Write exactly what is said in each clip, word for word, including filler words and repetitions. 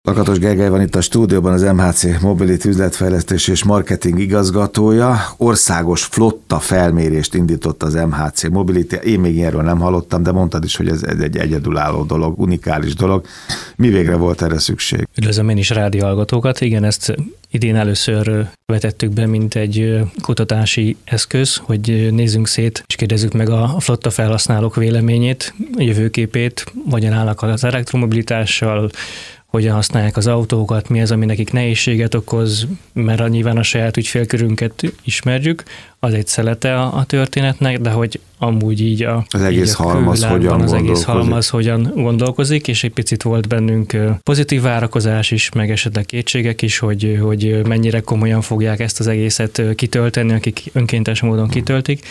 Lakatos Gergely van itt a stúdióban, az em há cé Mobility üzletfejlesztés és marketing igazgatója. Országos flotta felmérést indított az em há cé Mobility. Én még ilyenről nem hallottam, de mondtad is, hogy ez egy egyedülálló dolog, unikális dolog. Mi végre volt erre szükség? Üdvözlöm én is rádióhallgatókat. Igen, ezt idén először vetettük be, mint egy kutatási eszköz, hogy nézzünk szét, és kérdezzük meg a flotta felhasználók véleményét, a jövőképét, hogyan állnak az elektromobilitással, hogyan használják az autókat, mi az, ami nekik nehézséget okoz, mert nyilván a saját ügyfélkörünket ismerjük, az egy szelete a, a történetnek, de hogy amúgy így a, az egész így a halmaz hogyan az egész gondolkozik. halmaz hogyan gondolkozik, és egy picit volt bennünk pozitív várakozás is, meg esetleg kétségek is, hogy, hogy mennyire komolyan fogják ezt az egészet kitölteni, akik önkéntes módon kitöltik,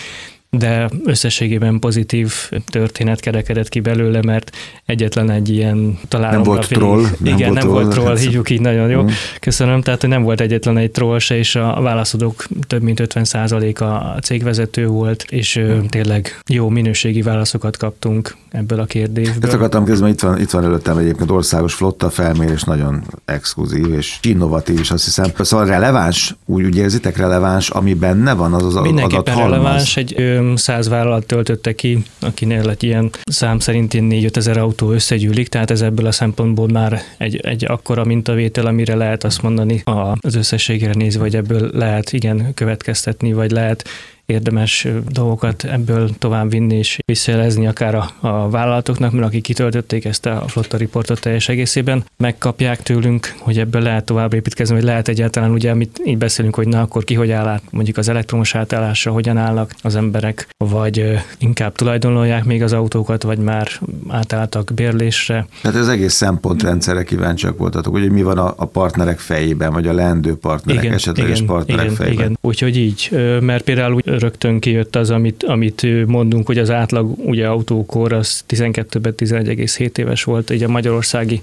de összességében pozitív történet kerekedett ki belőle, mert egyetlen egy ilyen találomra... Nem volt troll. Nem igen, volt nem troll, volt troll, hívjuk így nagyon jó. Mm. Köszönöm, tehát nem volt egyetlen egy troll se, és a válaszadók több mint ötven százaléka a cégvezető volt, és mm. tényleg jó minőségi válaszokat kaptunk ebből a kérdésből. Ezt akartam kezdeni, itt van, itt van előttem egyébként országos flotta felmérés, nagyon exkluzív és innovatív is, azt hiszem. Szóval releváns, úgy, úgy érzitek releváns, ami benne van, az az adathalmaz? Mindenképpen releváns, egy száz vállalat töltötte ki, akinél egy ilyen szám szerint ilyen négy-öt ezer autó összegyűlik, tehát ez ebből a szempontból már egy, egy akkora mintavétel, amire lehet azt mondani az összességére nézve, hogy ebből lehet igen következtetni, vagy lehet érdemes dolgokat ebből tovább vinni és visszajelezni akár a, a vállalatoknak, mert akik kitöltötték ezt a flotta riportot teljes egészében, megkapják tőlünk, hogy ebből lehet tovább építkezni, vagy lehet egyáltalán, ugye, amit így beszélünk, hogy na, akkor ki hogy áll át, mondjuk az elektromos átállásra, hogyan állnak az emberek, vagy inkább tulajdonolják még az autókat, vagy már átálltak bérlésre. Tehát az egész szempontrendszerre kíváncsiak voltatok, hogy mi van a, a partnerek fejében, vagy a leendő partnerek, igen, esetleges igen, partnerek igen, fejében. Igen, úgyhogy így, mert például úgy rögtön kijött az, amit, amit mondunk, hogy az átlag ugye autókor az tizenkettőben tizenegy egész hét éves volt, így a magyarországi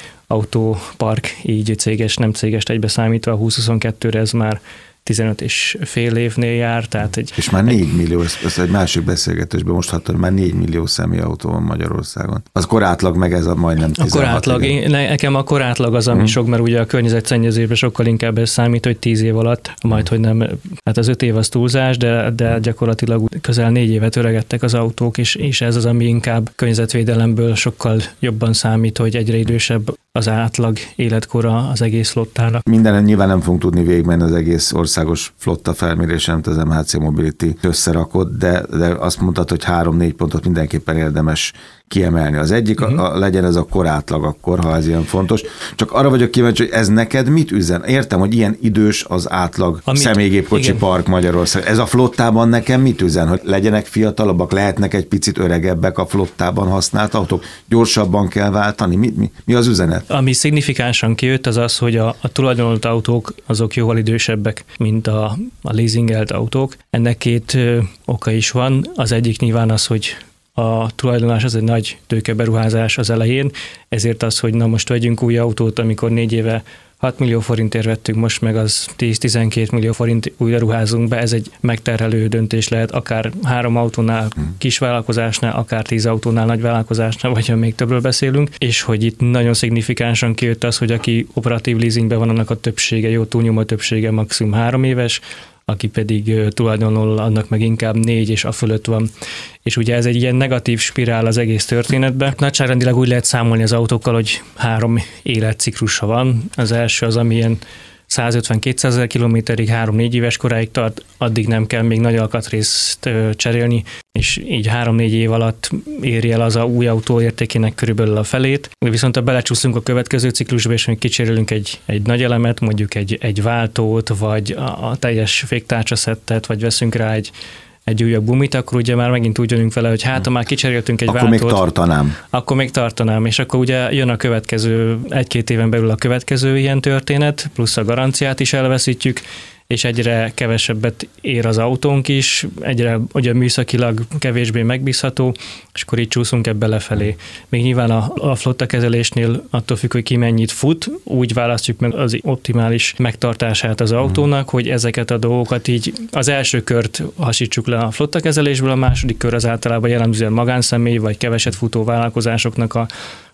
autópark, így céges, nem céges egybe számítva, a húsz-huszonkettőre ez már tizenöt és fél évnél jár, tehát egy... És már négy millió, ezt egy másik beszélgetésben most hattam, hogy már négy millió személyautó van Magyarországon. Az korátlag meg ez a majdnem tizenhat. A korátlag, én, nekem a korátlag az, ami hmm. sok, mert ugye a környezetszennyezésben sokkal inkább ez számít, hogy tíz év alatt, majd, hogy nem, hát az öt év az túlzás, de, de gyakorlatilag közel négy évet öregedtek az autók, és, és ez az, ami inkább környezetvédelemből sokkal jobban számít, hogy egyre idősebb az átlag életkora az egész flottának. Mindenen nyilván nem fogunk tudni végigmenni az egész országos flotta felmérésen, amit az em há cé Mobility összerakott, de, de azt mondtad, hogy három-négy pontot mindenképpen érdemes kiemelni. Az egyik uh-huh. a, a, legyen ez a korátlag akkor, ha ez ilyen fontos. Csak arra vagyok kíváncsi, hogy ez neked mit üzen? Értem, hogy ilyen idős az átlag Amit, személygépkocsi igen. park Magyarország. Ez a flottában nekem mit üzen? Hogy legyenek fiatalabbak, lehetnek egy picit öregebbek a flottában használt autók? Gyorsabban kell váltani? Mi, mi, mi az üzenet? Ami szignifikánsan kijött, az az, hogy a, a tulajdonolt autók azok jóval idősebbek, mint a, a leasingelt autók. Ennek két ö, oka is van. Az egyik nyilván az, hogy a tulajdonlás az egy nagy tőkeberuházás az elején, ezért az, hogy na most vegyünk új autót, amikor négy éve hat millió forintért vettük, most meg az tíz-tizenkét millió forint újra ruházunk be, ez egy megterhelő döntés lehet, akár három autónál, kis vállalkozásnál, akár tíz autónál, nagy vállalkozásnál, vagy ha még többről beszélünk, és hogy itt nagyon szignifikánsan kijött az, hogy aki operatív leasingben van, annak a többsége, jó túlnyomó többsége maximum három éves, aki pedig tulajdonol, annak meg inkább négy és a fölött van. És ugye ez egy ilyen negatív spirál az egész történetben. Nagyságrendileg úgy lehet számolni az autókkal, hogy három életciklusa van. Az első az, ami ilyen százötven-kétszázezer kilométerig, három-négy éves koráig tart, addig nem kell még nagy alkatrészt cserélni, és így három-négy év alatt éri el az a új autó értékének körülbelül a felét. Viszont ha belecsúszunk a következő ciklusba, és még kicserélünk egy, egy nagy elemet, mondjuk egy, egy váltót, vagy a, a teljes féktárcsaszettet, vagy veszünk rá egy egy újabb gumit, akkor ugye már megint úgy jönünk vele, hogy hát, ha már kicseréltünk egy akkor váltót. Akkor még tartanám. Akkor még tartanám, és akkor ugye jön a következő, egy-két éven belül a következő ilyen történet, plusz a garanciát is elveszítjük, és egyre kevesebbet ér az autónk is, egyre ugye műszakilag kevésbé megbízható, és akkor így csúszunk ebbe lefelé. Még nyilván a, a flotta kezelésnél attól függ, hogy ki mennyit fut, úgy választjuk meg az optimális megtartását az autónak, hogy ezeket a dolgokat így az első kört hasítsuk le a flotta kezelésből, a második kör az általában jellemzően magánszemély vagy keveset futó vállalkozásoknak a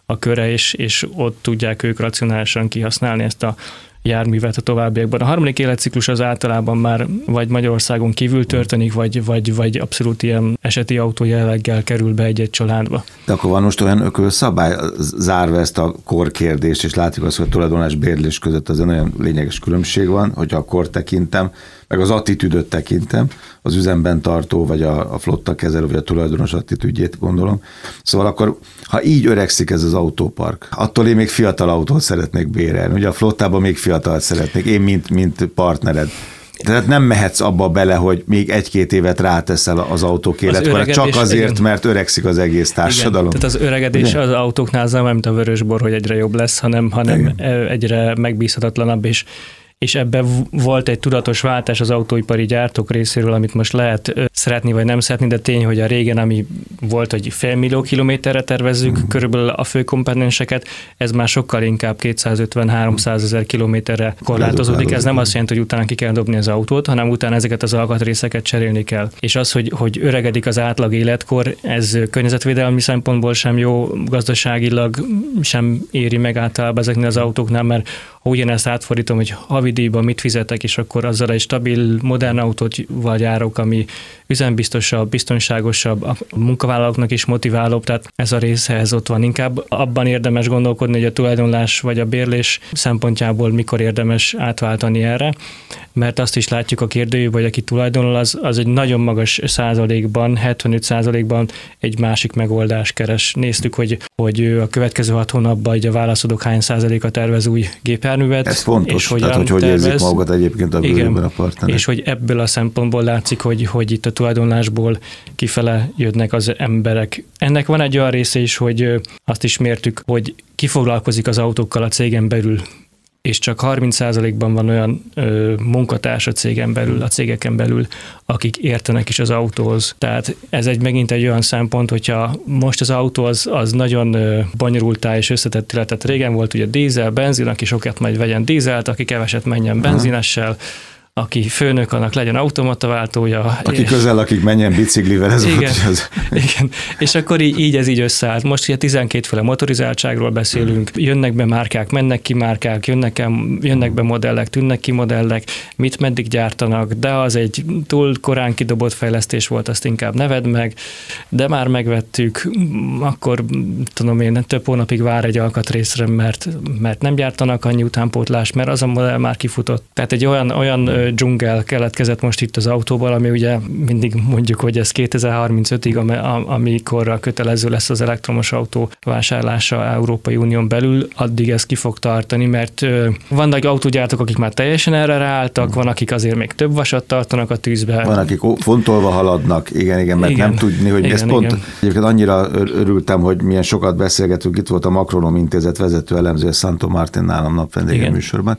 a köre, és, és ott tudják ők racionálisan kihasználni ezt a járművet a továbbiakban. A harmadik életciklus az általában már vagy Magyarországon kívül történik, vagy, vagy, vagy abszolút ilyen eseti autó jelleggel kerül be egy-egy családba. De akkor van most olyan ökölszabály, zárva ezt a korkérdést, és látjuk azt, hogy a tulajdonlás bérlés között az olyan lényeges különbség van, hogy a kor tekintem, meg az attitűdöt tekintem, az üzemben tartó, vagy a, a flotta kezelő, vagy a tulajdonos attitűdjét gondolom. Szóval akkor, ha így öregszik ez az autópark, attól én még fiatal autót szeretnék bérelni. Ugye a flottában még fiatalt szeretnék, én mint, mint partnered. Tehát nem mehetsz abba bele, hogy még egy-két évet ráteszel az autók életkorra, csak azért, igen. mert öregszik az egész társadalom. Igen. Tehát az öregedés igen. az autóknál nem mint a vörösbor, hogy egyre jobb lesz, hanem, hanem igen. egyre megbízhatatlanabb, és és ebben volt egy tudatos váltás az autóipari gyártók részéről, amit most lehet szeretni vagy nem szeretni, de tény, hogy a régen, ami volt, hogy fél millió kilométerre tervezzük mm. körülbelül a fő komponenseket, ez már sokkal inkább kétszázötven-háromszázezer kilométerre korlátozódik. Ez nem azt jelenti, hogy utána ki kell dobni az autót, hanem utána ezeket az alkatrészeket cserélni kell. És az, hogy, hogy öregedik az átlag életkor, ez környezetvédelmi szempontból sem jó, gazdaságilag sem éri meg általában ezeknél az autóknál, mert ha ugyanezt átfordítom, hogy havidíjban mit fizetek, és akkor azzal egy stabil, modern autót járok, ami üzembiztosabb, biztonságosabb, a munkavállalóknak is motiválóbb, tehát ez a részhez ott van. Inkább abban érdemes gondolkodni, hogy a tulajdonlás vagy a bérlés szempontjából mikor érdemes átváltani erre, mert azt is látjuk a kérdőjében, hogy aki tulajdonol, az, az egy nagyon magas százalékban, hetvenöt százalékban egy másik megoldást keres. Néztük, hogy, hogy a következő hat hónapban a válaszadók hány százaléka tervez új gépjárművet. Ez fontos, és tehát hogy hogy érzik magukat egyébként a bőrben a partnerek. És hogy ebből a szempontból látszik, hogy, hogy itt a tulajdonlásból kifele jönnek az emberek. Ennek van egy olyan része is, hogy azt is mértük, hogy ki foglalkozik az autókkal a cégen belül, és csak harminc százalékban van olyan ö, munkatárs a cégen belül, a cégeken belül, akik értenek is az autóhoz. Tehát ez egy megint egy olyan szempont, hogyha most az autó az, az nagyon ö, bonyolultá és összetett, illetve régen volt ugye dízel, benzin, aki sokat majd vegyen dízelt, aki keveset menjen benzinessel, aki főnök, annak legyen automataváltója. Aki közel, akik menjen biciklivel, ez igen, volt, az... igen, és akkor így, így ez így összeállt. Most ugye tizenkétféle motorizáltságról beszélünk, jönnek be márkák, mennek ki márkák, jönnek, el, jönnek be modellek, tűnnek ki modellek, mit meddig gyártanak, de az egy túl korán kidobott fejlesztés volt, azt inkább ne vedd meg, de már megvettük, akkor tudom én, több hónapig vár egy alkatrészre, mert, mert nem gyártanak annyi utánpótlást, mert az a modell már kifutott. Tehát egy olyan, olyan dzsungel keletkezett most itt az autóval, ami ugye mindig mondjuk, hogy ez kétezer-harmincötig, amikor kötelező lesz az elektromos autó vásárlása Európai Unión belül, addig ez ki fog tartani, mert vannak autógyártók, akik már teljesen erre ráálltak, van, akik azért még több vasat tartanak a tűzbe. Van, akik fontolva haladnak, igen, igen, mert igen, nem tudni, hogy igen, ez pont, igen. Egyébként annyira örültem, hogy milyen sokat beszélgetünk, itt volt a Makronom Intézet vezető elemzője, Santo Martin nálam napvendége műsorban,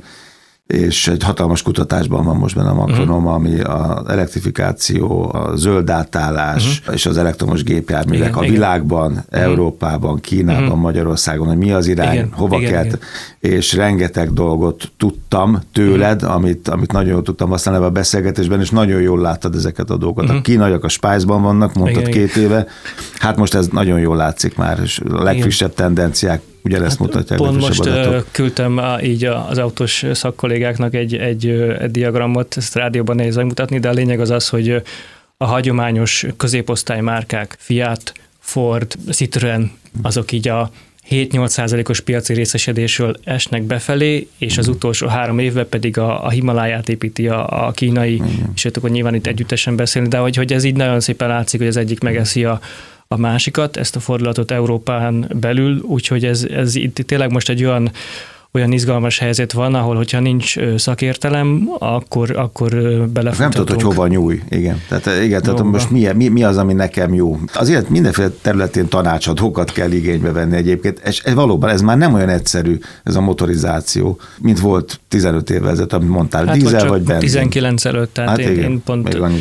és egy hatalmas kutatásban van most benne a Makronom, uh-huh. ami az elektrifikáció, a zöld átállás uh-huh. és az elektromos gépjárművek igen, a világban, igen. Európában, Kínában, uh-huh. Magyarországon, hogy mi az irány, igen, hova igen, kell, igen. és rengeteg dolgot tudtam tőled, uh-huh. amit, amit nagyon jól tudtam használni ebben a beszélgetésben, és nagyon jól láttad ezeket a dolgokat. Uh-huh. A kínaiak a Spice-ban vannak, mondtad igen, két igen. éve, hát most ez nagyon jól látszik már, és a legfrissebb igen. tendenciák ugyanezt hát mutatják. Pont most adatok. Küldtem így az autós szakkollégáknak egy, egy, egy diagramot, ezt rádióban nehéz megmutatni, de a lényeg az az, hogy a hagyományos középosztály márkák, Fiat, Ford, Citroen, azok így a hét-nyolc százalékos piaci részesedésről esnek befelé, és az utolsó három évben pedig a, a Himaláját építi a, a kínai, mm. és akkor nyilván itt együttesen beszélni, de hogy, hogy ez így nagyon szépen látszik, hogy az egyik megeszi a a másikat, ezt a fordulatot Európán belül, úgyhogy ez, ez itt tényleg most egy olyan, olyan izgalmas helyzet van, ahol hogyha nincs szakértelem, akkor, akkor belefutatunk. Nem tudod, hogy hova nyúj, igen. Tehát, igen, tehát most mi, mi, mi az, ami nekem jó? Azért mindenféle területén tanácsadókat kell igénybe venni egyébként, és ez valóban ez már nem olyan egyszerű, ez a motorizáció, mint volt tizenöt évvel ezelőtt, amit mondtál, hát dízel vagy benzin. tizenkilenc előtt, tehát hát én, igen, én pont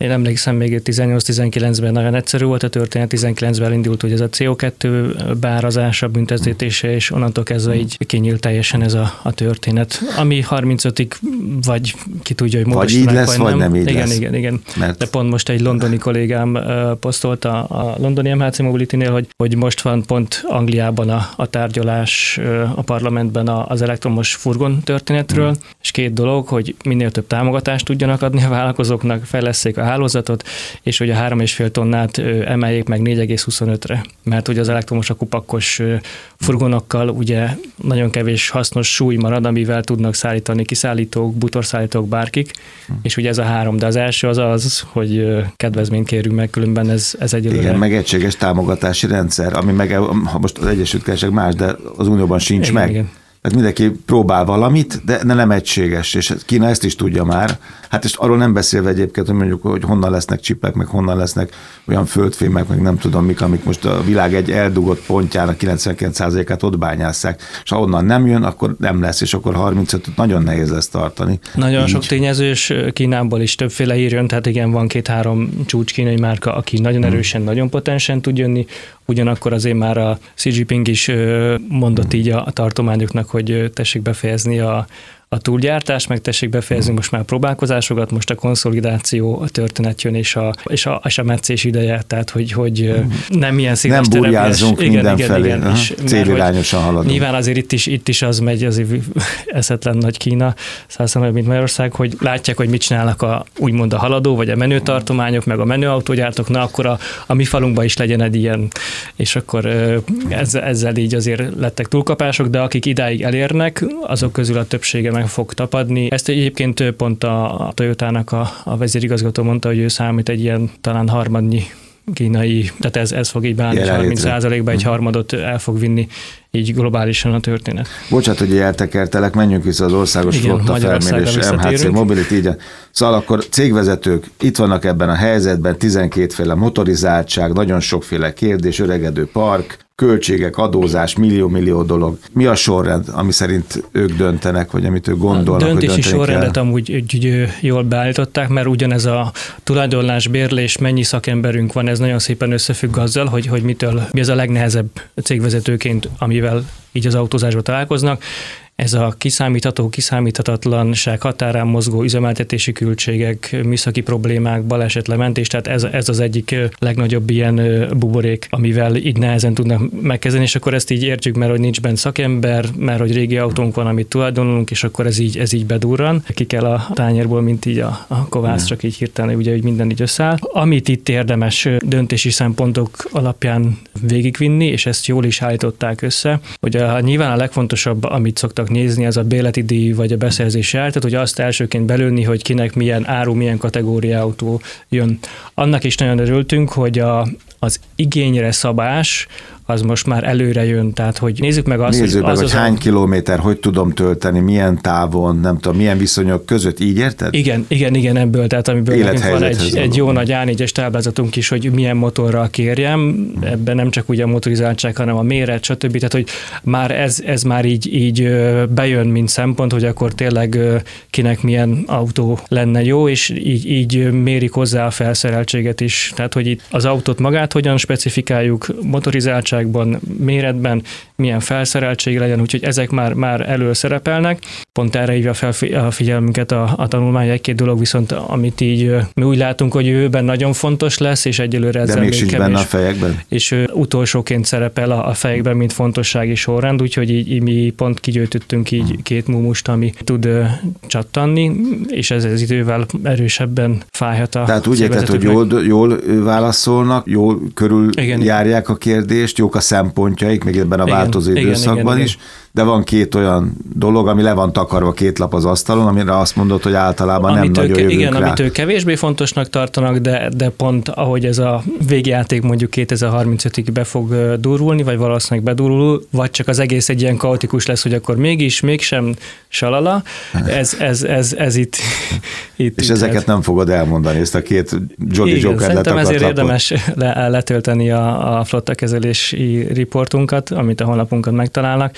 Én emlékszem, még tizennyolc-tizenkilencben nagyon egyszerű volt a történet, tizenkilencben indult, hogy ez a cé o kettő beárazása, büntetése, és onnantól kezdve így kinyílt teljesen ez a, a történet. Ami harmincötig, vagy ki tudja, hogy módosítanak, vagy így lesz, vagy nem, vagy nem így igen, lesz. Igen, igen, Mert... De pont most egy londoni kollégám posztolta a londoni em há cé Mobility-nél, hogy, hogy most van pont Angliában a, a tárgyalás a parlamentben az elektromos furgon történetről, mm. és két dolog, hogy minél több támogatást tudjanak adni a vállalkozóknak, fejlesszék a hálózatot, és hogy a három és fél tonnát emeljék meg négy egész huszonötre. Mert ugye az elektromos akupakkos furgonokkal ugye nagyon kevés hasznos súly marad, amivel tudnak szállítani kiszállítók, bútorszállítók, bárkik, mm. és ugye ez a három, de az első az az, hogy kedvezményt kérünk meg, különben ez, ez egy igen, meg egységes támogatási rendszer, ami meg, ha most az Egyesült Királyság más, de az Unióban sincs igen, meg. Igen. Tehát mindenki próbál valamit, de nem egységes, és Kína ezt is tudja már. Hát és arról nem beszélve egyébként, hogy mondjuk, hogy honnan lesznek csipek, meg honnan lesznek olyan földfémek, meg nem tudom mik, amik most a világ egy eldugott pontjának kilencvenkilenc százalékát ott bányásszák, és ha onnan nem jön, akkor nem lesz, és akkor harmincötöt nagyon nehéz lesz tartani. Nagyon így. Sok tényező, és Kínából is többféle hír jön, tehát igen, van két-három csúcs kínai márka, aki nagyon erősen, hmm. nagyon potensen tud jönni, ugyanakkor azért már a Xi Jinping is mondott így a tartományoknak, hogy tessék befejezni a, a túlgyártást, meg tessék befejezni most már próbálkozásokat, most a konszolidáció a történet jön, és a, és a, és a meccés ideje, tehát hogy, hogy nem ilyen színes nem burjázunk mindenfelé, igen, igen, célirányosan haladunk. Nyilván azért itt is, itt is az megy, azért eszetlen nagy Kína, százszor mint Magyarország, hogy látják, hogy mit csinálnak a, úgymond a haladó, vagy a menő tartományok, meg a menő autógyártók, na akkor a, a mi falunkban is legyen egy ilyen, és akkor ezzel, ezzel így azért lettek túlkapások, de akik idáig elérnek, azok közül a többsége meg fog tapadni. Ezt egyébként pont a Toyotának a, a vezérigazgató mondta, hogy ő számít egy ilyen talán harmadnyi kínai, tehát ez, ez fog így beállni, és harminc százalékban egy harmadot el fog vinni így globálisan a történet. Bocsát, hogy eltekertelek, menjünk vissza az országos igen, flotta felmérés, em há cé Mobility, így. Szóval akkor cégvezetők itt vannak ebben a helyzetben, tizenkétféle motorizáltság, nagyon sokféle kérdés, öregedő park, költségek, adózás, millió-millió dolog. Mi a sorrend, ami szerint ők döntenek, vagy amit ők gondolnak, a döntési hogy dönteni sorrendet kell? amúgy úgy, jól beállították, mert ugyanez a tulajdonlás, bérlés, mennyi szakemberünk van, ez nagyon szépen összefügg azzal, hogy, hogy mitől, mi az a legnehezebb cégvezetőként, amivel így az autózásban találkoznak. Ez a kiszámítható, kiszámíthatatlanság, határán mozgó üzemeltetési költségek, műszaki problémák, balesetlementés, tehát ez, ez az egyik legnagyobb ilyen buborék, amivel így nehezen tudnak megkezdeni, és akkor ezt így értjük, mert hogy nincs benne szakember, mert hogy régi autónk van, amit tulajdonolunk, és akkor ez így, ez így bedurran. Ki kell a tányérból, mint így a, a kovász, csak így hirtelen, ugye, hogy minden így összeáll. Amit itt érdemes döntési szempontok alapján végigvinni, és ezt jól is állították össze, hogy a, nyilván a legfontosabb, amit szoktak nézni, ez a bérleti díj vagy a beszerzési ár, tehát hogy azt elsőként belőni, hogy kinek milyen áru, milyen kategória autó jön. Annak is nagyon örültünk, hogy a, az igényre szabás az most már előre jön, tehát hogy nézzük meg azt, Nézzük hogy, meg, az hogy az hány a... kilométer, hogy tudom tölteni, milyen távon, nem tudom, milyen viszonyok között, így érted? Igen, igen, igen, ebből, tehát amiből nekünk van egy, egy jó nagy á négyes táblázatunk is, hogy milyen motorral kérjem, ebben nem csak ugye a motorizáltság, hanem a méret, stb. Tehát, hogy már ez, ez már így, így bejön, mint szempont, hogy akkor tényleg kinek milyen autó lenne jó, és így, így mérik hozzá a felszereltséget is. Tehát, hogy itt az autót magát hogyan specifikáljuk, motorizáltságban, méretben, milyen felszereltség legyen, úgyhogy ezek már, már elő szerepelnek. Pont erre hívja fel a figyelmünket a, a tanulmány, egy-két dolog viszont, amit így mi úgy látunk, hogy jövőben nagyon fontos lesz, és egyelőre ezzel még, még sincs kevés. benne a fejekben? És utolsóként szerepel a, a fejekben, mint fontossági sorrend, úgyhogy így, így mi pont kigyőtöttünk így két mumust, ami tud uh, csattanni, és ez az idővel erősebben fájhat a Tehát úgy érted, hogy jól, jól válaszolnak, jól körül igen, járják a kérdést, jók a szempontjaik, még ebben a igen, változó igen, időszakban igen, is, igen. De van két olyan dolog, ami le van takarva két lap az asztalon, amire azt mondod, hogy általában amit nem nagyon jövünk igen, rá. amit ők kevésbé fontosnak tartanak, de, de pont ahogy ez a végjáték mondjuk kétezer-harmincötig be fog durulni, vagy valószínűleg bedurul, vagy csak az egész egy ilyen kaotikus lesz, hogy akkor mégis, mégsem salala, ez, ez, ez, ez itt, itt És itt ezeket lehet. Nem fogod elmondani, ezt a két Jolly Joker letakart Szerintem ezért lapot. érdemes le, letölteni a, a flotta kezelési riportunkat, amit a honlapunkon megtalálnak,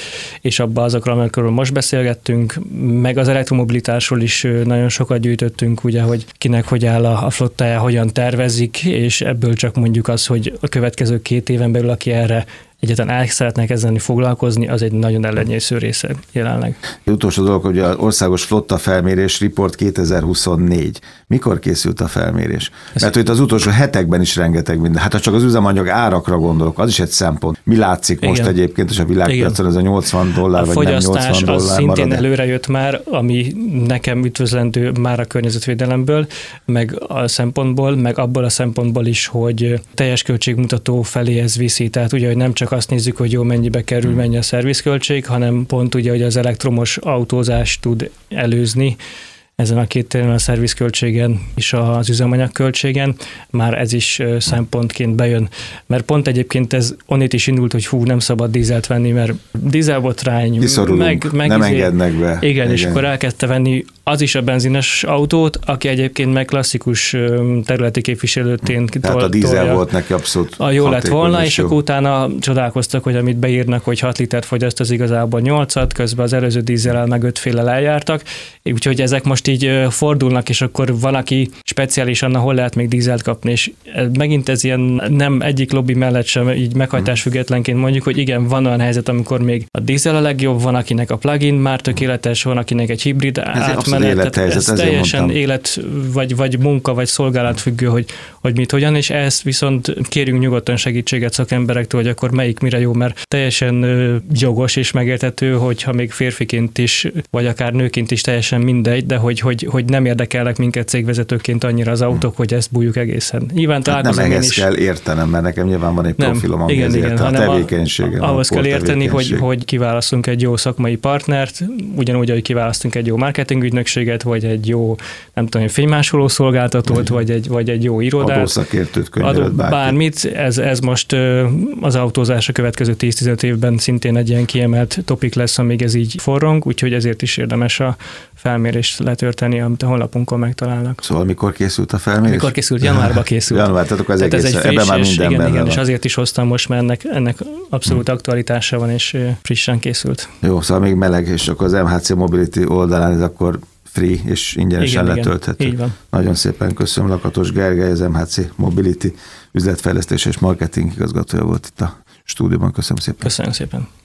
és abba azokról, amikről most beszélgettünk, meg az elektromobilitásról is nagyon sokat gyűjtöttünk, ugye, hogy kinek hogy áll a flottája, hogyan tervezik, és ebből csak mondjuk az, hogy a következő két éven belül, aki erre egyáltalán el szeretne kezdeni foglalkozni, az egy nagyon ellenyésző része jelenleg. Az utolsó dolog, hogy az országos flotta felmérés report kétezer-huszonnégy. Mikor készült a felmérés? Ez Mert hogy az utolsó hetekben is rengeteg minden. Hát ha csak az üzemanyag árakra gondolok, az is egy szempont. Mi látszik most Igen. egyébként, és a világpiacon ez a nyolcvan dollár, a vagy nem nyolcvan dollár marad. A fogyasztás szintén marad. előre jött már, ami nekem üdvözlendő már a környezetvédelemből, meg a szempontból, meg abból a szempontból is, hogy teljes költségmutató felé ez viszi. Tehát ugye, hogy nem csak azt nézzük, hogy jó, mennyibe kerül, mennyi a szervizköltség, hanem pont ugye, hogy az elektromos autózás tud előzni ezen a két téren, a szervizköltségen és az üzemanyagköltségen, már ez is szempontként bejön. Mert pont egyébként ez onnét is indult, hogy hú, nem szabad dízelt venni, mert dízelbotrány, meg, meg nem izé, engednek be. Igen, igen, és akkor elkezdte venni az is a benzines autót, aki egyébként meg klasszikus területi képviselőként Tehát a dízel volt neki abszolút a jó lett volna, és akkor utána csodálkoztak, hogy amit beírnak, hogy hat litert fogyaszt, az igazából nyolcat, közben az előző dízellel meg ötféle eljártak, úgyhogy ezek most így fordulnak, és akkor van, aki speciálisan, ahol lehet még dízelt kapni, és megint ez ilyen nem egyik lobby mellett sem így meghajtás függetlenként mondjuk, hogy igen, van olyan helyzet, amikor még a dízel a legjobb, van, akinek a plug-in már tökéletes, van, akinek egy hibrid átmenet, ez teljesen mondtam. élet, vagy, vagy munka, vagy szolgálat függő, hogy, hogy mit, hogyan, és ezt viszont kérjünk nyugodtan segítséget szakemberektől, hogy akkor melyik mire jó, mert teljesen jogos és megérthető, hogyha még férfiként is, vagy akár nőként is teljesen mindegy, de hogy, hogy, hogy nem érdekelnek minket cégvezetőként annyira az autók, hogy ezt bújjuk egészen. Nyilván hát nem ehhez is kell értenem, mert nekem nyilván van egy nem, profilom, ami igen, ezért igen, a tevékenységem. Ahhoz kell érteni, hogy, hogy kiválasztunk egy jó szakmai partnert, ugyanúgy, hogy kiválasztunk egy jó marketingügynökséget, vagy egy jó, nem tudom, fénymásoló szolgáltatót, vagy egy, vagy egy jó irodát. Adószakértőt, könyvelőt, bármit. Ez, ez most az autózás a következő tíz-tizenöt évben szintén egy ilyen kiemelt topik lesz, amíg ez így forrong, úgyhogy ezért is érdemes a felmérést letörteni, amit a honlapunkon megtalálnak. Szóval mikor készült a felmérés? Mikor készült? Januárban készült. Január, tehát akkor ez tehát egész, ez egy friss, ebben már minden igen, benne igen, van. és azért is hoztam most, mert ennek, ennek abszolút hmm. aktualitása van, és frissen készült. Jó, szóval még meleg, és akkor az em há cé Mobility oldalán ez akkor free és ingyenesen igen, letölthető. Igen, így van. Nagyon szépen köszönöm, Lakatos Gergely, az em há cé Mobility üzletfejlesztés és marketing igazgatója volt itt a stúdióban. Köszönöm szépen. Köszönöm szépen.